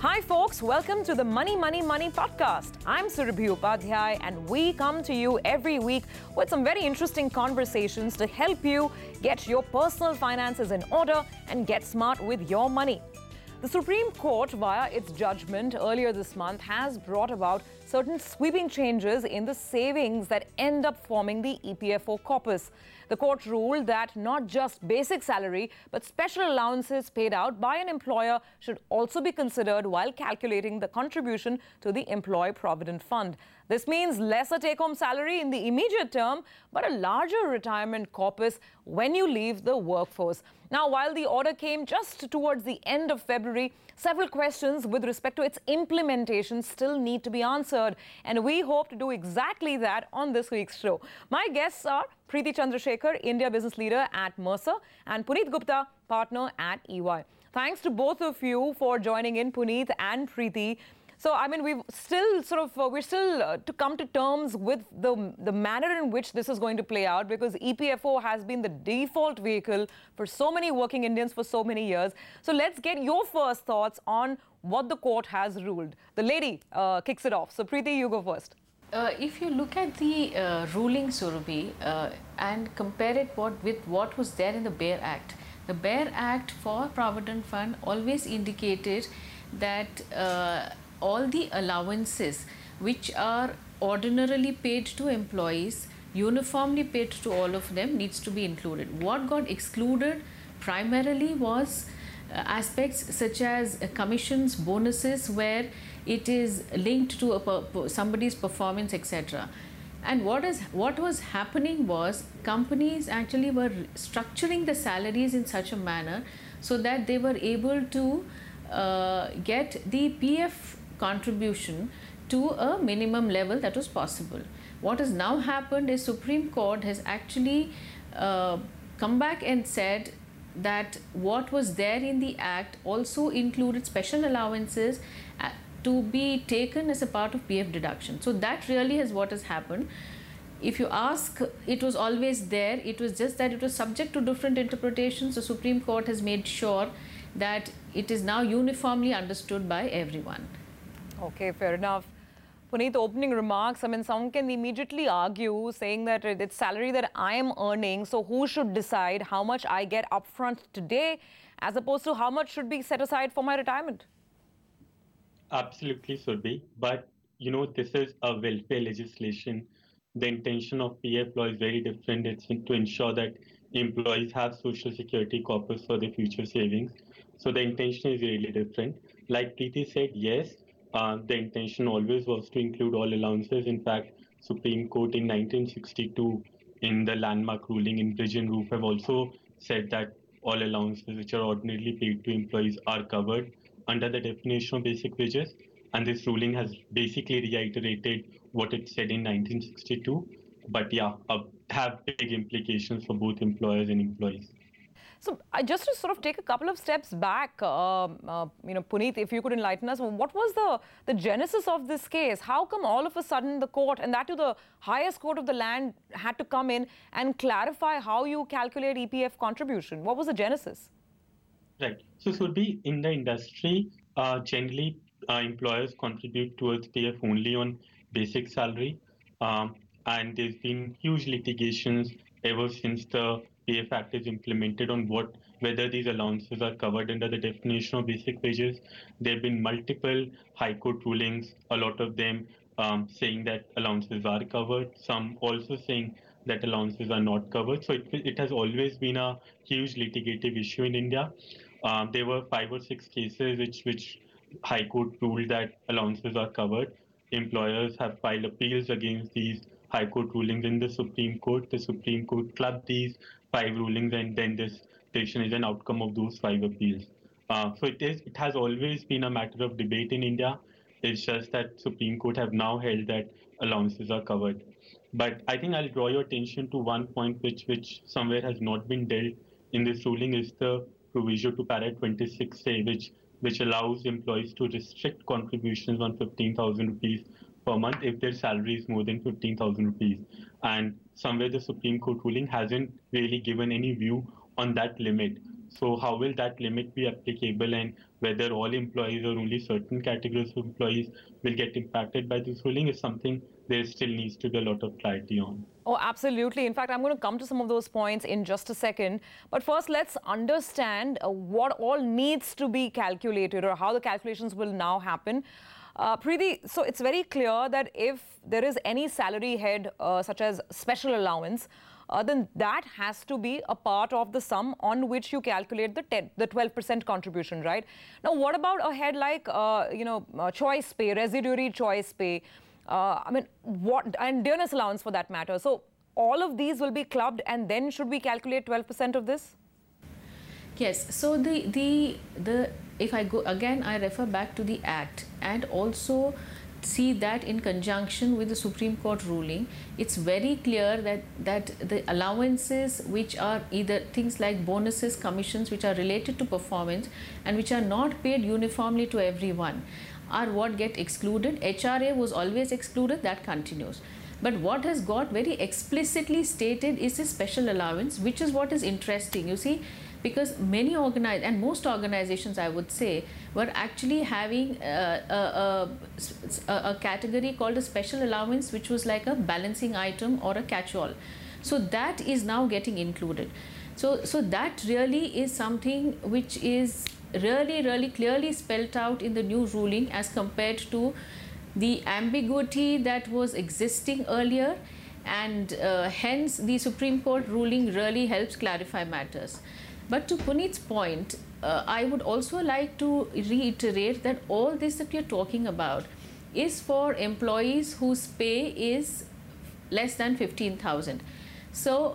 Hi folks, welcome to the Money Money Money podcast. I'm Surabhi Upadhyay and we come to you every week with some very interesting conversations to help you get your personal finances in order and get smart with your money. The Supreme Court, via its judgment earlier this month, has brought about certain sweeping changes in the savings that end up forming the EPFO corpus. The court ruled that not just basic salary, but special allowances paid out by an employer should also be considered while calculating the contribution to the Employee Provident Fund. This means lesser take-home salary in the immediate term, but a larger retirement corpus when you leave the workforce. Now, while the order came just towards the end of February, several questions with respect to its implementation still need to be answered. And we hope to do exactly that on this week's show. My guests are Preeti Chandrasekhar, India business leader at Mercer, and Puneet Gupta, partner at EY. Thanks to both of you for joining in, Puneet and Preeti. So, I mean, we're still to come to terms with the manner in which this is going to play out, because EPFO has been the default vehicle for so many working Indians for so many years. So let's get your first thoughts on what the court has ruled. The lady kicks it off. So Preeti, you go first. If you look at the ruling, Surabhi, and compare it with what was there in the BEAR Act, the BEAR Act for Provident Fund always indicated that all the allowances which are ordinarily paid to employees, uniformly paid to all of them, needs to be included. What got excluded primarily was aspects such as commissions, bonuses, where it is linked to somebody's performance, etc. And what was happening was companies actually were structuring the salaries in such a manner so that they were able to get the PF contribution to a minimum level that was possible. What has now happened is Supreme Court has actually come back and said that what was there in the Act also included special allowances to be taken as a part of PF deduction. So that really is what has happened. If you ask, it was always there. It was just that it was subject to different interpretations. The Supreme Court has made sure that it is now uniformly understood by everyone. Okay, fair enough. Puneet, opening remarks. I mean, someone can immediately argue saying that it's salary that I am earning, so who should decide how much I get upfront today as opposed to how much should be set aside for my retirement? Absolutely should be. But, this is a welfare legislation. The intention of PF law is very different. It's to ensure that employees have social security corpus for their future savings. So the intention is really different. Like Preeti said, yes, the intention always was to include all allowances. In fact, Supreme Court in 1962 in the landmark ruling in Bridge and Roof have also said that all allowances which are ordinarily paid to employees are covered under the definition of basic wages. And this ruling has basically reiterated what it said in 1962. But yeah, have big implications for both employers and employees. So just to sort of take a couple of steps back, Puneet, if you could enlighten us, what was the genesis of this case? How come all of a sudden the court, and that to the highest court of the land, had to come in and clarify how you calculate EPF contribution? What was the genesis? Right. So, Surabhi, in the industry, generally employers contribute towards PF only on basic salary. And there's been huge litigations ever since the PF Act is implemented on whether these allowances are covered under the definition of basic wages. There have been multiple high court rulings, a lot of them saying that allowances are covered, some also saying that allowances are not covered. So it has always been a huge litigative issue in India. There were 5 or 6 cases which High Court ruled that allowances are covered. Employers have filed appeals against these High Court rulings in the Supreme Court. The Supreme Court clubbed these 5 rulings, and then this decision is an outcome of those 5 appeals. So it has always been a matter of debate in India. It's just that Supreme Court have now held that allowances are covered. But I think I'll draw your attention to one point which somewhere has not been dealt in this ruling, is the provision to para 26A, which allows employees to restrict contributions on 15,000 rupees per month if their salary is more than 15,000 rupees. And somewhere the Supreme Court ruling hasn't really given any view on that limit. So how will that limit be applicable, and whether all employees or only certain categories of employees will get impacted by this ruling is something there still needs to be a lot of clarity on. Oh, absolutely. In fact, I'm going to come to some of those points in just a second. But first, let's understand what all needs to be calculated or how the calculations will now happen. Preeti, so it's very clear that if there is any salary head, such as special allowance, then that has to be a part of the sum on which you calculate the 12% contribution, right? Now, what about a head like, choice pay, residuary choice pay, and dearness allowance for that matter? So all of these will be clubbed, and then should we calculate 12% of this? Yes. So if I go again, I refer back to the Act and also see that in conjunction with the Supreme Court ruling. It's very clear that the allowances which are either things like bonuses, commissions, which are related to performance and which are not paid uniformly to everyone, are what get excluded. HRA was always excluded, that continues. But what has got very explicitly stated is a special allowance, which is what is interesting, you see, because many most organizations, I would say, were actually having a category called a special allowance, which was like a balancing item or a catch-all. So that is now getting included. So that really is something which is really clearly spelled out in the new ruling as compared to the ambiguity that was existing earlier, and hence the Supreme Court ruling really helps clarify matters. But to Puneet's point, I would also like to reiterate that all this that we are talking about is for employees whose pay is less than 15,000. So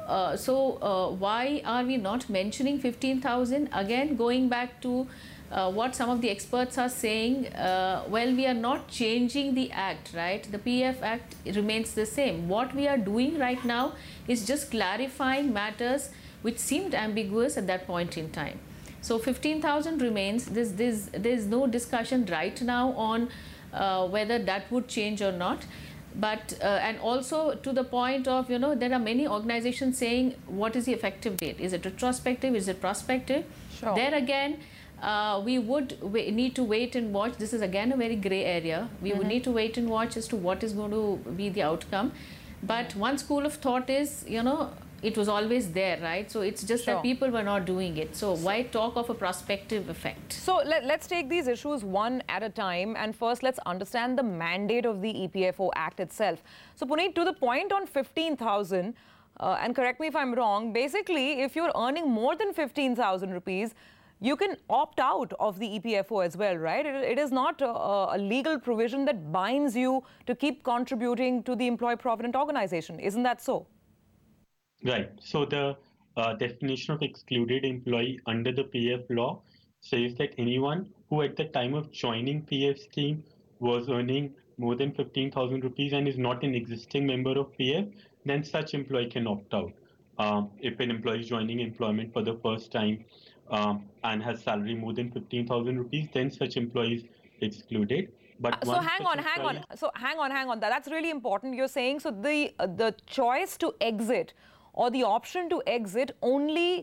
why are we not mentioning 15,000? Again, going back to what some of the experts are saying, well, we are not changing the Act, right? The PF Act remains the same. What we are doing right now is just clarifying matters which seemed ambiguous at that point in time. So 15,000 remains. There's no discussion right now on whether that would change or not. But and also to the point of, there are many organizations saying, what is the effective date? Is it retrospective? Is it prospective? Sure. There again, we would need to wait and watch. This is again a very gray area. We would need to wait and watch as to what is going to be the outcome. But one school of thought is, it was always there, right? So it's just that people were not doing it. So why talk of a prospective effect? So let's take these issues one at a time. And first, let's understand the mandate of the EPFO Act itself. So Puneet, to the point on 15,000, and correct me if I'm wrong, basically, if you're earning more than 15,000 rupees, you can opt out of the EPFO as well, right? It is not a legal provision that binds you to keep contributing to the Employee Provident Organization. Isn't that so? Right. So the definition of excluded employee under the PF law says that anyone who at the time of joining PF scheme was earning more than 15,000 rupees and is not an existing member of PF, then such employee can opt out. If an employee is joining employment for the first time and has salary more than 15,000 rupees, then such employee is excluded. But so hang on. So hang on. That's really important. You're saying so the choice to exit or the option to exit only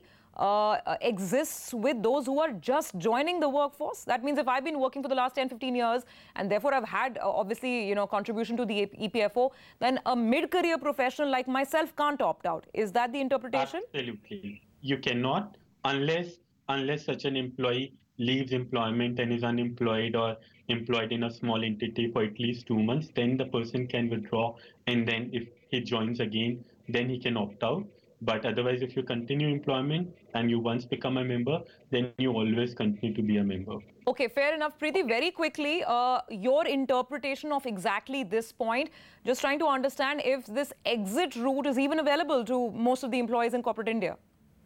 exists with those who are just joining the workforce. That means if I've been working for the last 10, 15 years and therefore I've had obviously, contribution to the EPFO, then a mid-career professional like myself can't opt out. Is that the interpretation? Absolutely. You cannot unless such an employee leaves employment and is unemployed or employed in a small entity for at least 2 months, then the person can withdraw, and then if he joins again, then he can opt out. But otherwise, if you continue employment and you once become a member, then you always continue to be a member. Okay, fair enough. Preeti, very quickly, your interpretation of exactly this point, just trying to understand if this exit route is even available to most of the employees in corporate India.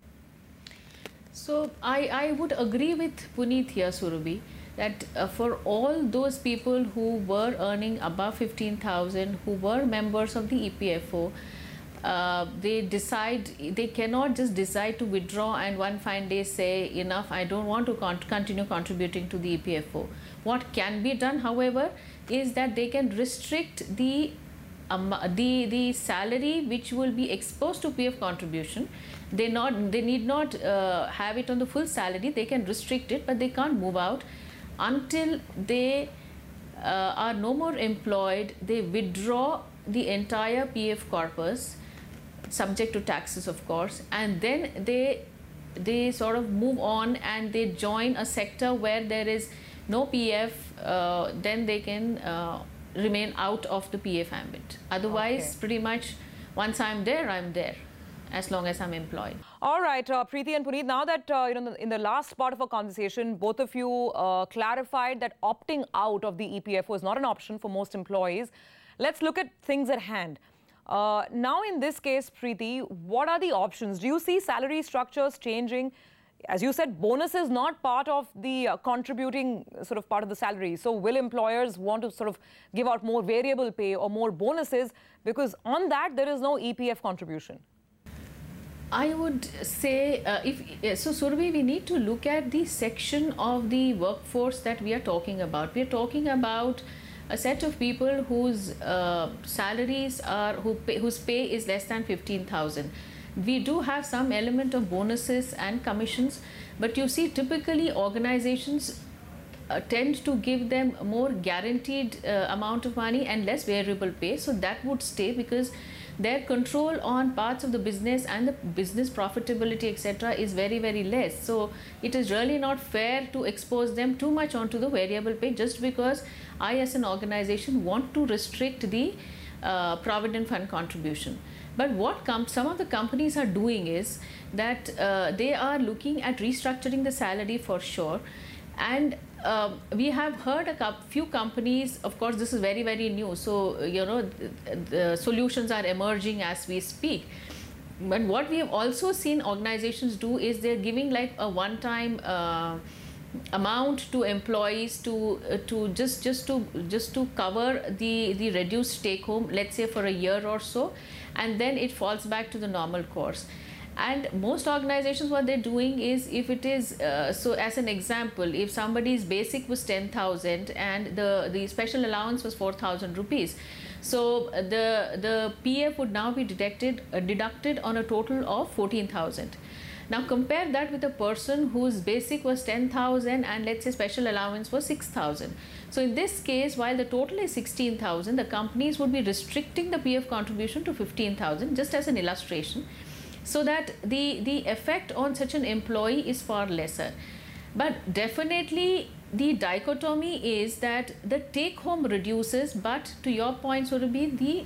So I would agree with Puneet here, Surabhi, that for all those people who were earning above 15,000, who were members of the EPFO, they cannot just decide to withdraw and one fine day say, enough, I don't want to continue contributing to the EPFO. What can be done, however, is that they can restrict the the salary which will be exposed to PF contribution, they need not have it on the full salary. They can restrict it, but they can't move out until they are no more employed. They withdraw the entire PF corpus, subject to taxes of course, and then they sort of move on and they join a sector where there is no PF. Then they can remain out of the PF ambit. Otherwise, pretty much once I'm there, as long as I'm employed. All right, Preeti and Puneet, now that in the last part of our conversation, both of you clarified that opting out of the EPFO is not an option for most employees. Let's look at things at hand. Now, in this case, Preeti, what are the options? Do you see salary structures changing? As you said, bonus is not part of the contributing sort of part of the salary. So will employers want to sort of give out more variable pay or more bonuses? Because on that, there is no EPF contribution. I would say, so Surabhi, we need to look at the section of the workforce that we are talking about. We are talking about a set of people whose salaries are, whose pay is less than 15,000. We do have some element of bonuses and commissions, but you see, typically organizations tend to give them a more guaranteed amount of money and less variable pay. So that would stay because their control on parts of the business and the business profitability, etc., is very, very less. So it is really not fair to expose them too much onto the variable pay just because I, as an organization, want to restrict the provident fund contribution. But what some of the companies are doing is that they are looking at restructuring the salary for sure. And we have heard a few companies, of course, this is very, very new. So, the solutions are emerging as we speak. But what we have also seen organizations do is they're giving like a one-time amount to employees to just to cover the reduced take home, let's say for a year or so, and then it falls back to the normal course. And most organizations, what they're doing is, if it is so as an example, if somebody's basic was 10,000 and the special allowance was 4,000 rupees, so the PF would now be deducted on a total of 14,000. Now compare that with a person whose basic was 10,000 and let's say special allowance was 6,000. So in this case, while the total is 16,000, the companies would be restricting the PF contribution to 15,000, just as an illustration, so that the effect on such an employee is far lesser. But definitely the dichotomy is that the take home reduces, but to your point, so to be the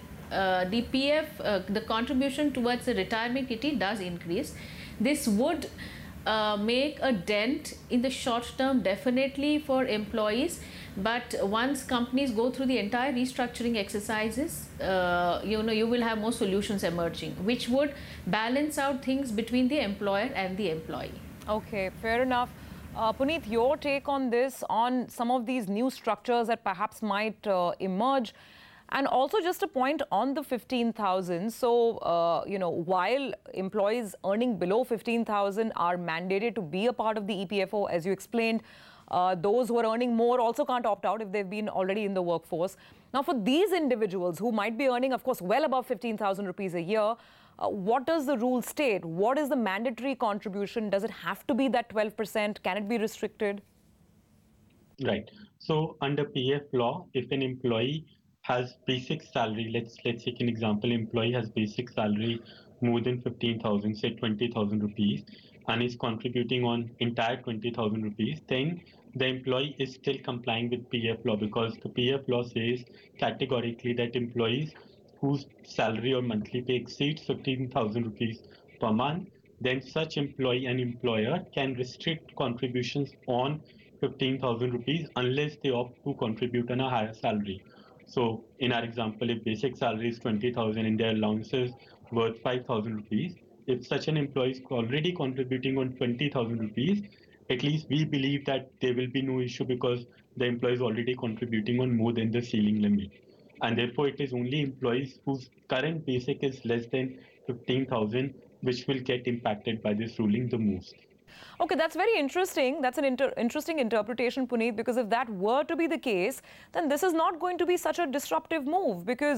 PF, the contribution towards the retirement kitty does increase. This would make a dent in the short term, definitely for employees. But once companies go through the entire restructuring exercises, you will have more solutions emerging, which would balance out things between the employer and the employee. Okay, fair enough. Puneet, your take on this, on some of these new structures that perhaps might emerge, and also just a point on the 15,000. So, while employees earning below 15,000 are mandated to be a part of the EPFO, as you explained, those who are earning more also can't opt out if they've been already in the workforce. Now, for these individuals who might be earning, of course, well above 15,000 rupees a year, what does the rule state? What is the mandatory contribution? Does it have to be that 12%? Can it be restricted? Right. So under PF law, if an employee has basic salary, let's take an example, employee has basic salary more than 15,000, say 20,000 rupees, and is contributing on entire 20,000 rupees, then the employee is still complying with PF law, because the PF law says categorically that employees whose salary or monthly pay exceeds 15,000 rupees per month, then such employee and employer can restrict contributions on 15,000 rupees unless they opt to contribute on a higher salary. So in our example, if basic salary is 20,000 and their allowances worth 5,000 rupees, if such an employee is already contributing on 20,000 rupees, at least we believe that there will be no issue because the employee is already contributing on more than the ceiling limit. And therefore, it is only employees whose current basic is less than 15,000 which will get impacted by this ruling the most. Okay, that's very interesting. That's an interesting interpretation, Puneet, because if that were to be the case, then this is not going to be such a disruptive move, because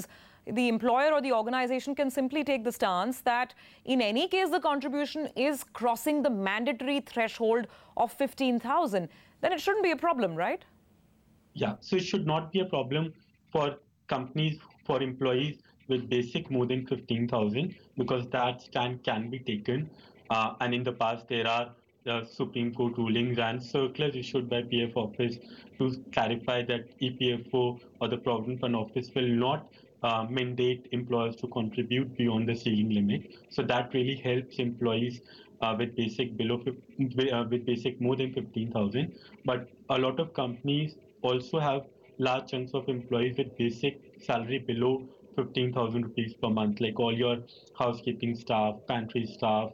the employer or the organization can simply take the stance that in any case the contribution is crossing the mandatory threshold of 15,000, then it shouldn't be a problem, right? Yeah, so it should not be a problem for companies, for employees with basic more than 15,000, because that stand can be taken. And in the past, there are Supreme Court rulings and circulars issued by PF office to clarify that EPFO or the Provident Fund Office will not mandate employers to contribute beyond the ceiling limit. So that really helps employees with basic with basic more than 15,000. But a lot of companies also have large chunks of employees with basic salary below 15,000 rupees per month, like all your housekeeping staff, pantry staff,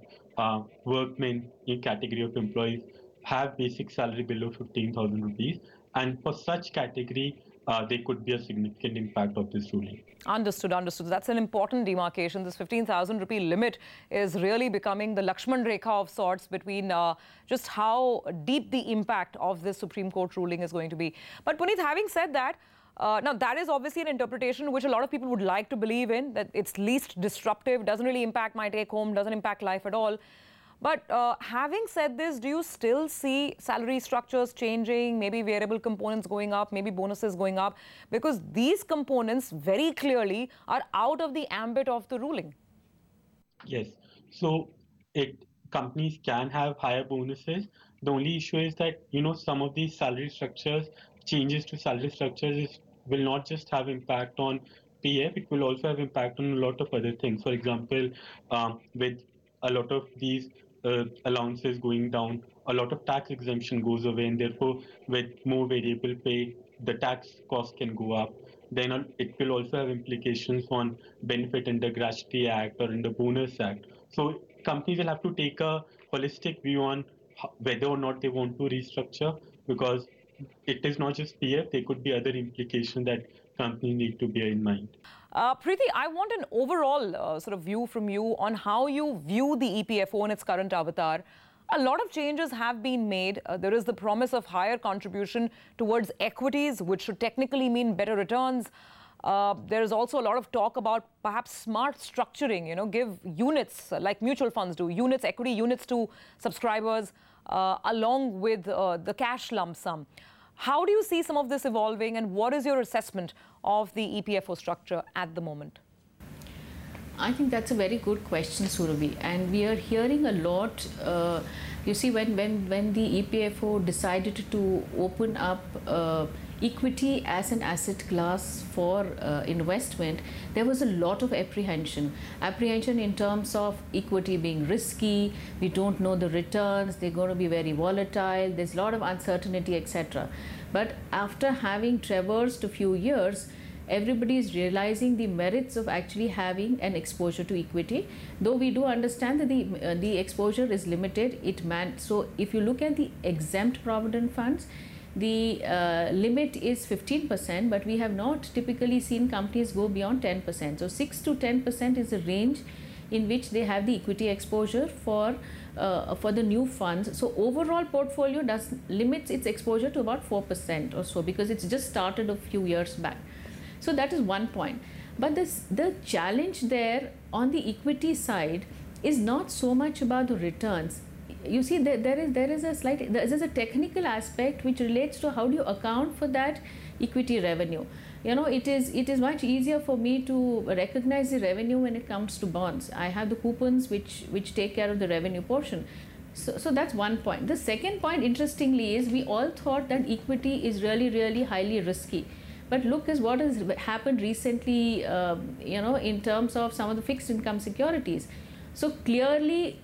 workmen in category of employees have basic salary below 15,000 rupees. And for such category, there could be a significant impact of this ruling. Understood, understood. That's an important demarcation. This 15,000 rupee limit is really becoming the Lakshman Rekha of sorts between just how deep the impact of this Supreme Court ruling is going to be. But Puneet, having said that, now that is obviously an interpretation which a lot of people would like to believe in, that it's least disruptive, doesn't really impact my take home, doesn't impact life at all. But having said this, do you still see salary structures changing, maybe variable components going up, maybe bonuses going up? Because these components very clearly are out of the ambit of the ruling. Yes. So companies can have higher bonuses. The only issue is that, some of these salary structures, changes to salary structures will not just have impact on PF, it will also have impact on a lot of other things. For example, with a lot of these allowances going down, a lot of tax exemption goes away, and therefore with more variable pay, the tax cost can go up. Then it will also have implications on benefit under Gratuity Act or in the Bonus Act. So companies will have to take a holistic view on whether or not they want to restructure, because it is not just PF, there could be other implications that companies need to bear in mind. Preeti, I want an overall sort of view from you on how you view the EPFO in its current avatar. A lot of changes have been made. There is the promise of higher contribution towards equities, which should technically mean better returns. There is also a lot of talk about perhaps smart structuring, give units like mutual funds do, equity units to subscribers along with the cash lump sum. How do you see some of this evolving, and what is your assessment of the EPFO structure at the moment? I think that's a very good question, Surabhi, and we are hearing a lot. You see, when the EPFO decided to open up equity as an asset class for investment, there was a lot of apprehension in terms of equity being risky. We don't know the returns, they're going to be very volatile, there's a lot of uncertainty, etc. But after having traversed a few years, everybody is realizing the merits of actually having an exposure to equity. Though we do understand that the exposure is limited, so if you look at the exempt provident funds, the limit is 15%, but we have not typically seen companies go beyond 10%. So 6 to 10% is the range in which they have the equity exposure for the new funds. So overall portfolio limits its exposure to about 4% or so, because it's just started a few years back. So that is one point. But the challenge there on the equity side is not so much about the returns. You see, there is a technical aspect which relates to how do you account for that equity revenue. It is much easier for me to recognize the revenue when it comes to bonds. I have the coupons which take care of the revenue portion. So that's one point. The second point, interestingly, is we all thought that equity is really, really highly risky. But look at what has happened recently, in terms of some of the fixed income securities. So clearly,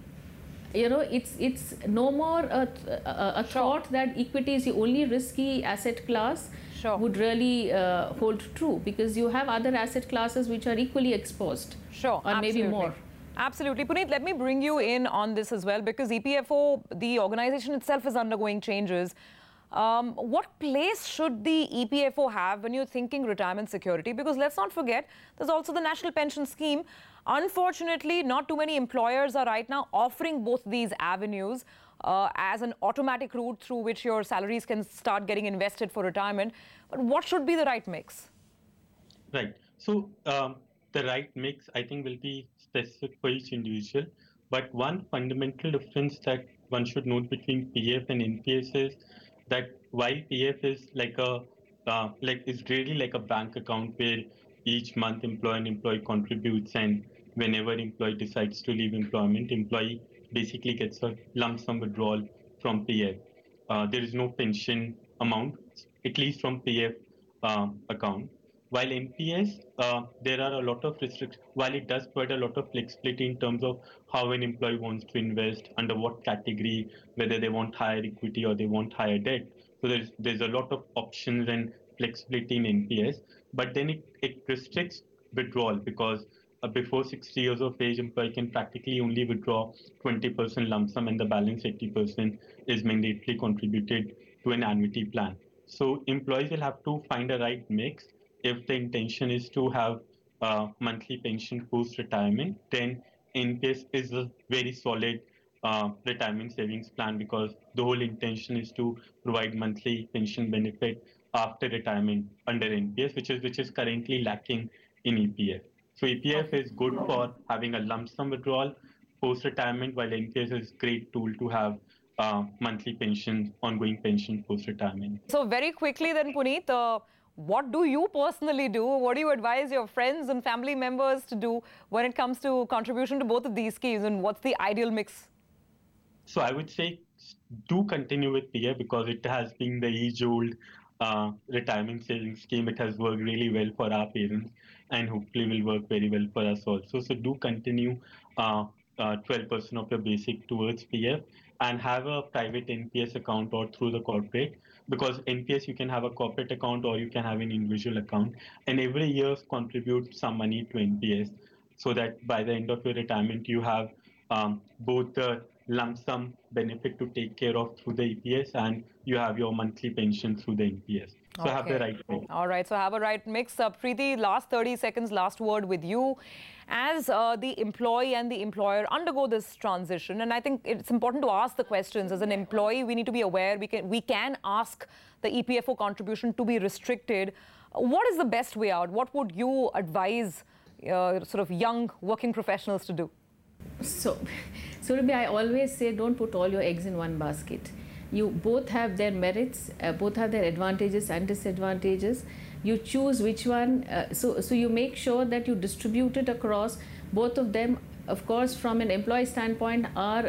it's no more a thought that equity is the only risky asset class would really hold true, because you have other asset classes which are equally exposed, or maybe more. Absolutely. Puneet, let me bring you in on this as well, because EPFO, the organization itself, is undergoing changes. What place should the EPFO have when you're thinking retirement security? Because let's not forget, there's also the National Pension Scheme. Unfortunately, not too many employers are right now offering both these avenues as an automatic route through which your salaries can start getting invested for retirement. But what should be the right mix? Right. So the right mix, I think, will be specific for each individual. But one fundamental difference that one should note between PF and NPS is that while PF is is really like a bank account where each month employer and employee contributes, and whenever employee decides to leave employment, employee basically gets a lump sum withdrawal from PF. There is no pension amount, at least from PF account. While NPS, there are a lot of restrictions. While it does provide a lot of flexibility in terms of how an employee wants to invest, under what category, whether they want higher equity or they want higher debt. So there's a lot of options and flexibility in NPS. But then it restricts withdrawal because before 60 years of age, employee can practically only withdraw 20% lump sum, and the balance 80% is mandatorily contributed to an annuity plan. So employees will have to find a right mix. If the intention is to have monthly pension post-retirement, then NPS is a very solid retirement savings plan, because the whole intention is to provide monthly pension benefit after retirement under NPS, which is currently lacking in EPF. So EPF is good for having a lump sum withdrawal post-retirement, while NPS is a great tool to have monthly pension, ongoing pension post-retirement. So very quickly then, Puneet, what do you personally do? What do you advise your friends and family members to do when it comes to contribution to both of these schemes, and what's the ideal mix? So I would say do continue with PF because it has been the age-old retirement savings scheme. It has worked really well for our parents and hopefully will work very well for us also. So do continue 12% of your basic towards PF and have a private NPS account or through the corporate, because NPS you can have a corporate account or you can have an individual account, and every year contribute some money to NPS so that by the end of your retirement you have both the lump sum benefit to take care of through the EPS and you have your monthly pension through the NPS. So have the right mix. All right, so have a right mix. Preeti, last 30 seconds, last word with you. As the employee and the employer undergo this transition, and I think it's important to ask the questions. As an employee, we need to be aware we can ask the EPFO contribution to be restricted. What is the best way out? What would you advise sort of young working professionals to do? So Surabhi, I always say don't put all your eggs in one basket. You both have their merits, both have their advantages and disadvantages. You choose which one, so you make sure that you distribute it across both of them. Of course, from an employee standpoint,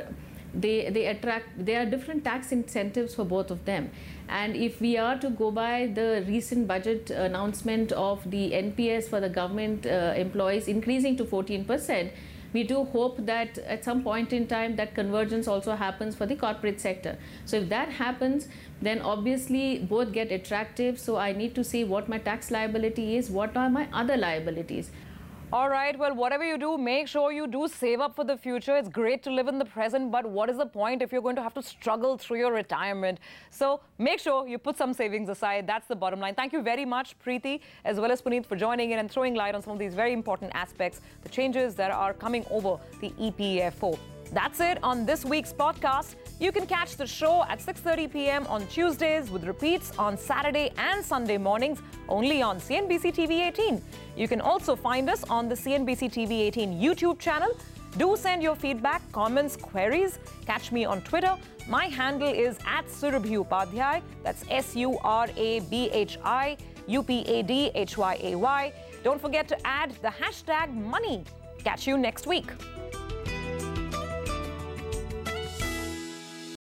there are different tax incentives for both of them. And if we are to go by the recent budget announcement of the NPS for the government employees increasing to 14%, we do hope that at some point in time that convergence also happens for the corporate sector. So if that happens, then obviously both get attractive. So I need to see what my tax liability is, what are my other liabilities. All right, well, whatever you do, make sure you do save up for the future. It's great to live in the present, but what is the point if you're going to have to struggle through your retirement? So make sure you put some savings aside. That's the bottom line. Thank you very much, Preeti, as well as Puneet, for joining in and throwing light on some of these very important aspects, the changes that are coming over the EPFO. That's it on this week's podcast. You can catch the show at 6:30 p.m. on Tuesdays with repeats on Saturday and Sunday mornings only on CNBC TV 18. You can also find us on the CNBC TV 18 YouTube channel. Do send your feedback, comments, queries. Catch me on Twitter. My handle is @Surabhi Upadhyay. That's SURABHI UPADHYAY. Don't forget to add the hashtag money. Catch you next week.